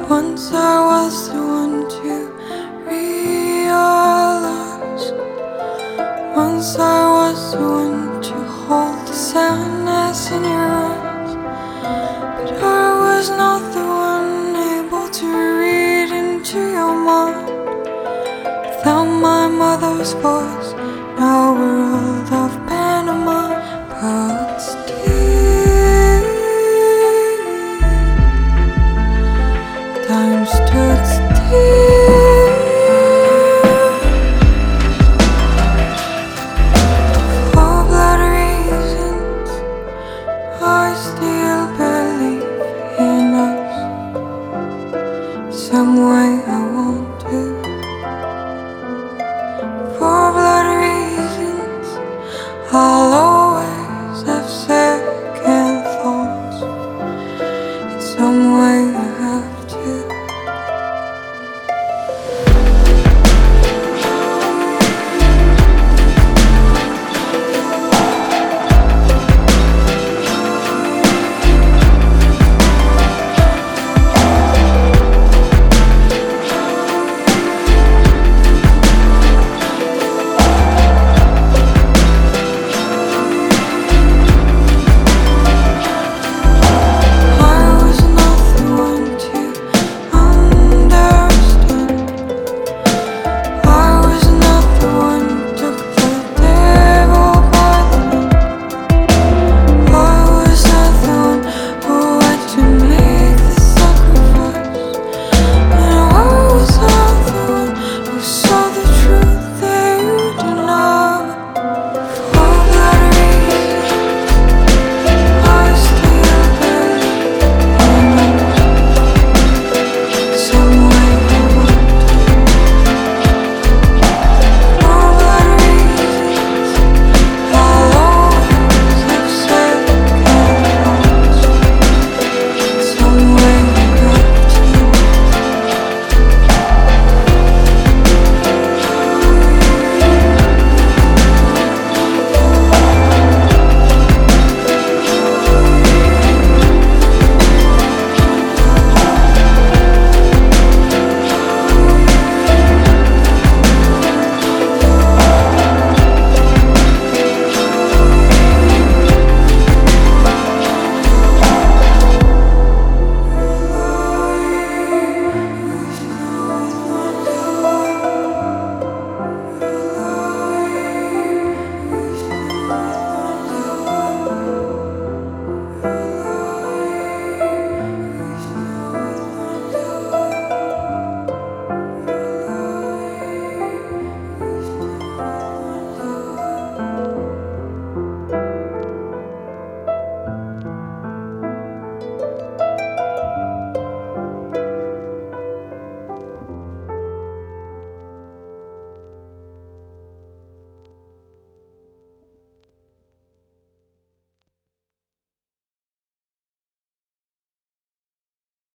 Once I was the one to realize. Once I was the one to hold the sadness in your eyes. But I was not the one able to read into your mind. Without my mother's voice, now a world of